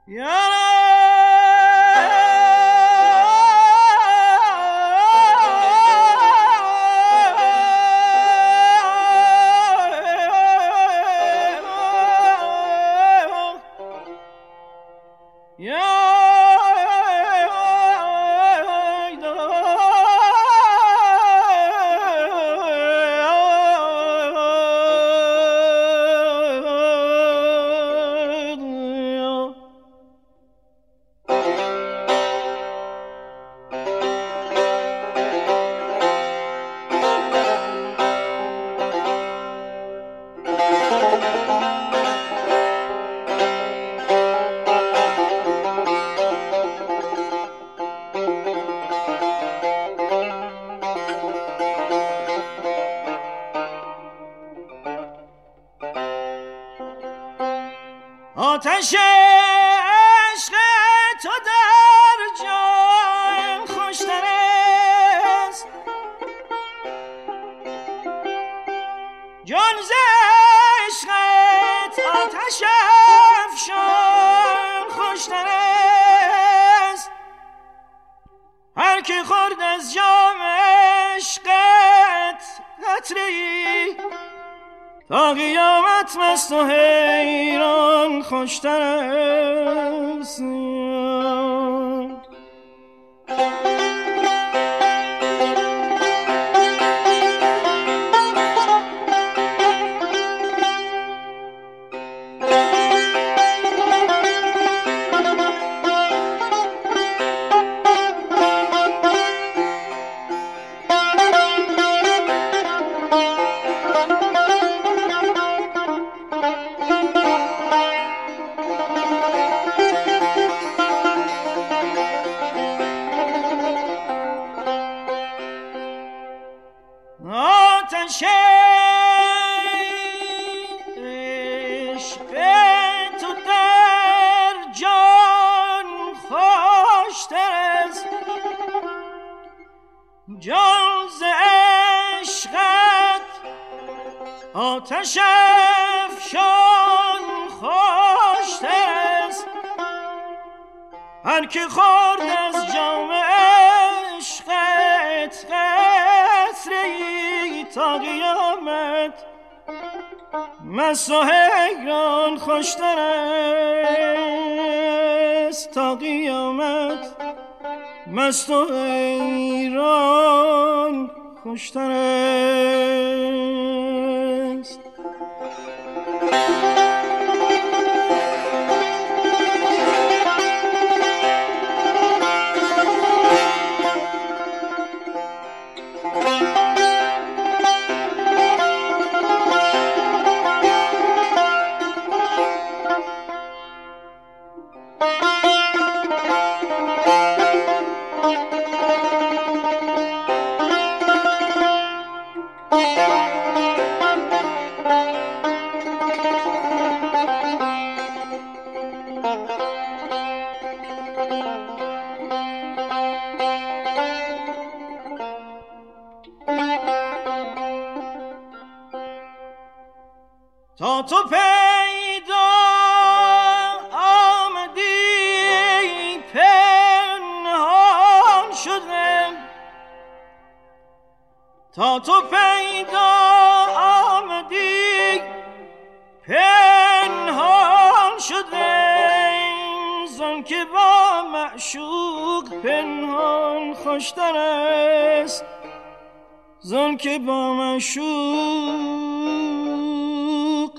آتش عشق تو در جان خوشتر است، جان ز عشقت آتش افشان خوشتر است. هر که خورد از جام عشقت قطره‌ای تا قیامت مست و حیران خوشتر است. آتش عشق تو در جان خوشتر است، جان ز عشقت آتش افشان خوشتر است. هر که خورد از جام عشقت قطره‌ای تا قیامت مست و حیران خوشتر است. تا قیامت مست و حیران خوشتر است. تا تو پیدا آمدی پنهان شدم، تا تو پیدا آمدی پنهان شدم. زن که با معشوق پنهان خوشتر است، زن که با معشوق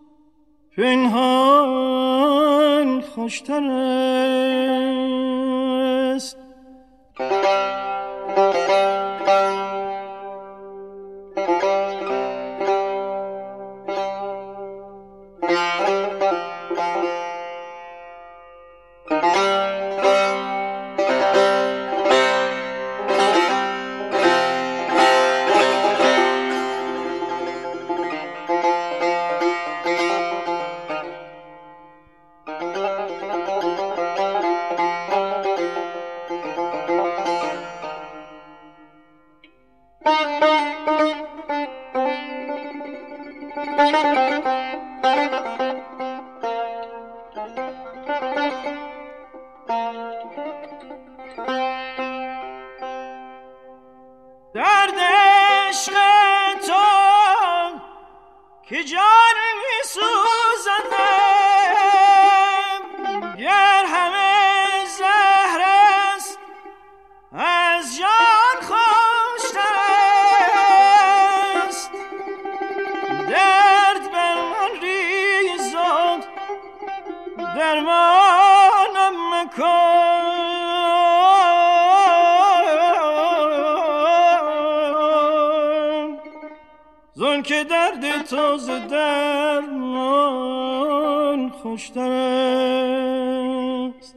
پنهان خوشتر است. درد عشق تو که جان می سوزندم، گر همه زهر است از جان خوشتر است. درد بر من ریزد درمانم مکن، زن که درد تو ز درمان خوشتر است.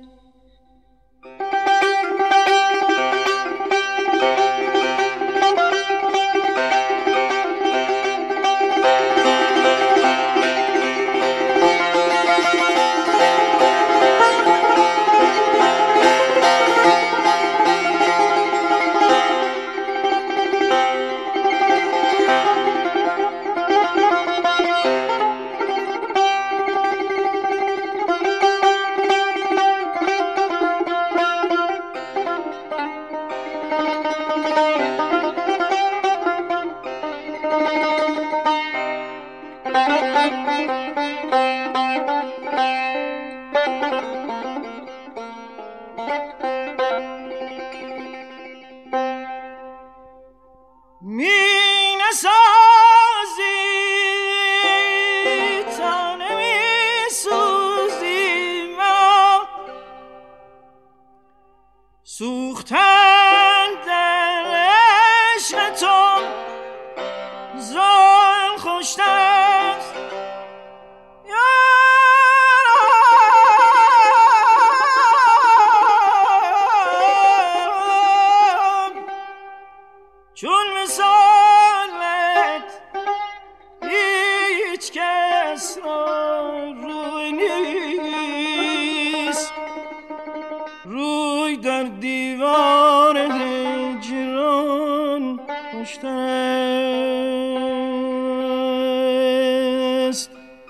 سوختن در عشق تو زان خوشتر است. چون مثالت هیچ کس را روی نیست، روی در دیوار هجران خوشتر است.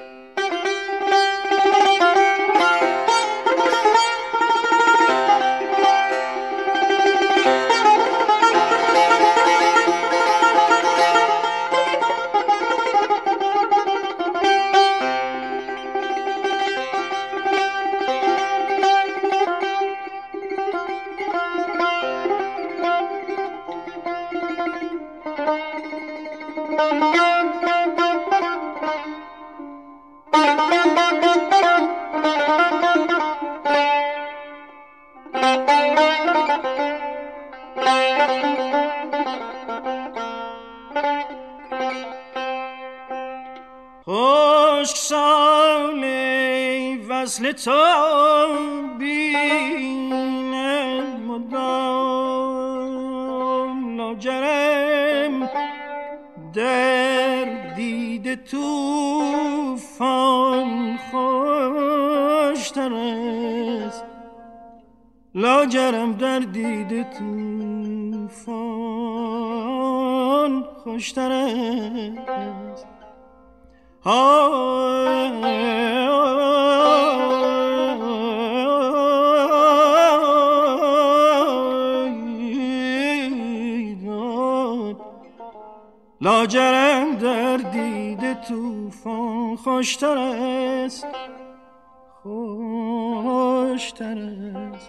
خشک سال وصل تو بیند مدام، لاجرم در دیده توفان خوشتر است، لاجرم در دیده توفان خوشتر است. لاجرم در دیده توفان خوشتر است، خوشتر است.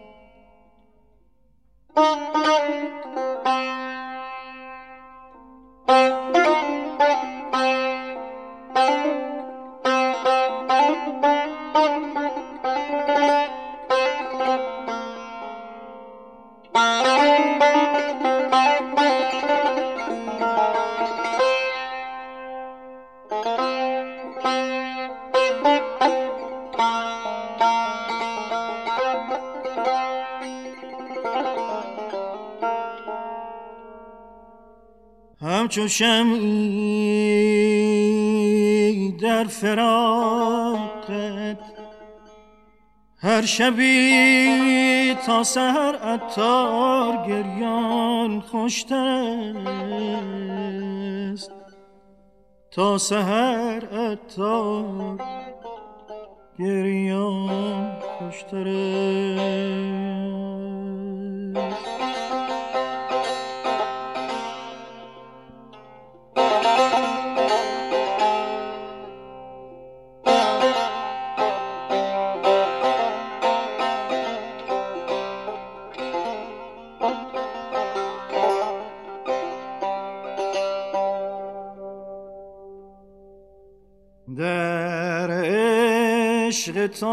همچو شمعی در فراقت هر شبی تا سحر عطار گریان خوشتر است، تا سحر عطار گریان خوشتر در عشق تو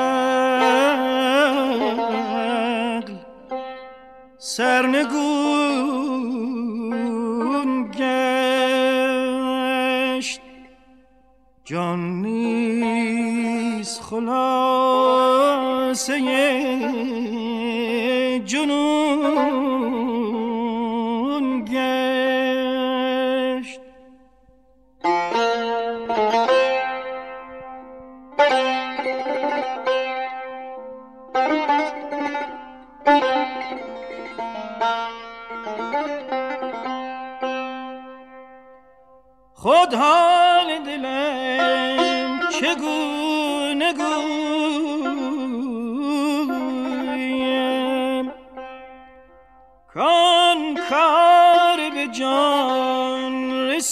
عقل سرنگون گشت، جان نیز خلاصه جنون گشت. خود حال دلم چگونه گویم، کان کار به جان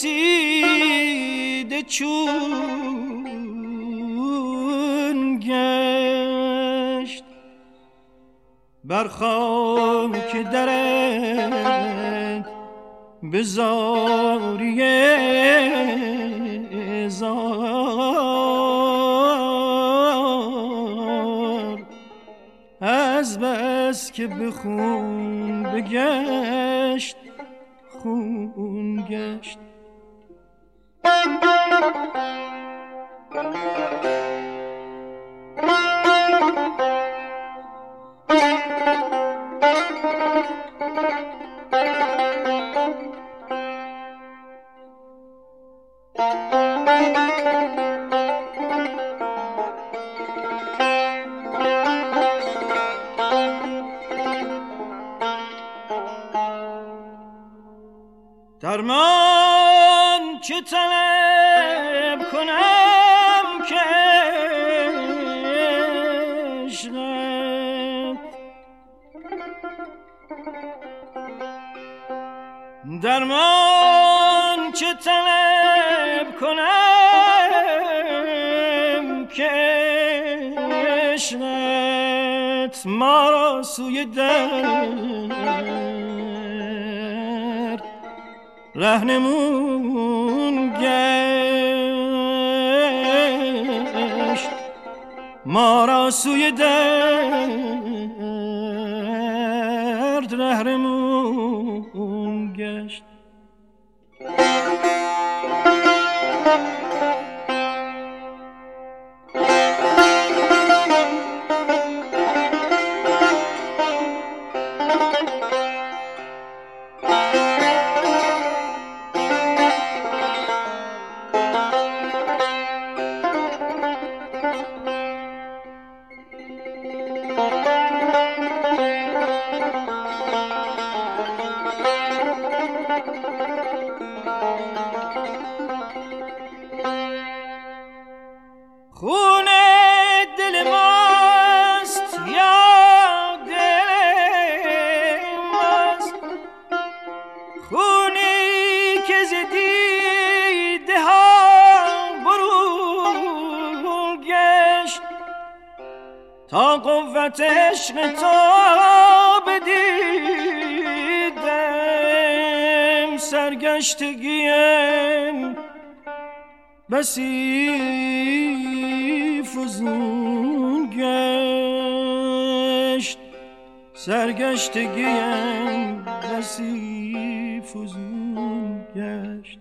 رسیده چون گشت. بر خاک درت به زاری زار، از بس که به خون بگشت خون گشت. درمان چه طلب کنم که عشقت، درمان چه طلب کنم که عشقت ما را سوی درد رهنمون گشت، ما را سوی درد رهنمون گشت. خون دل ماست یا دل ماست، خونی که ز دیده ها برون گشت، تا قوت عشق تو بدیدم سرگشتگیم بسی فزون گشت، سرگشتگیم بسی فزون گشت.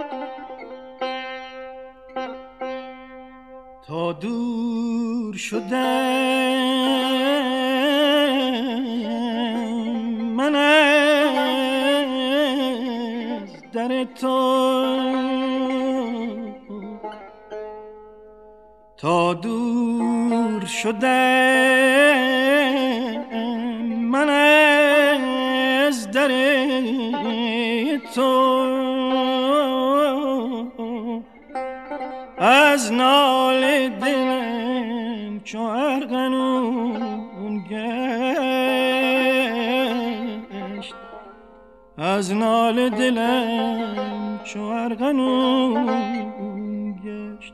تا دور شده من از در تو، تا دور شده من از در تو، از ناله دلم چو ارغنون گشت، از ناله دلم چو ارغنون گشت.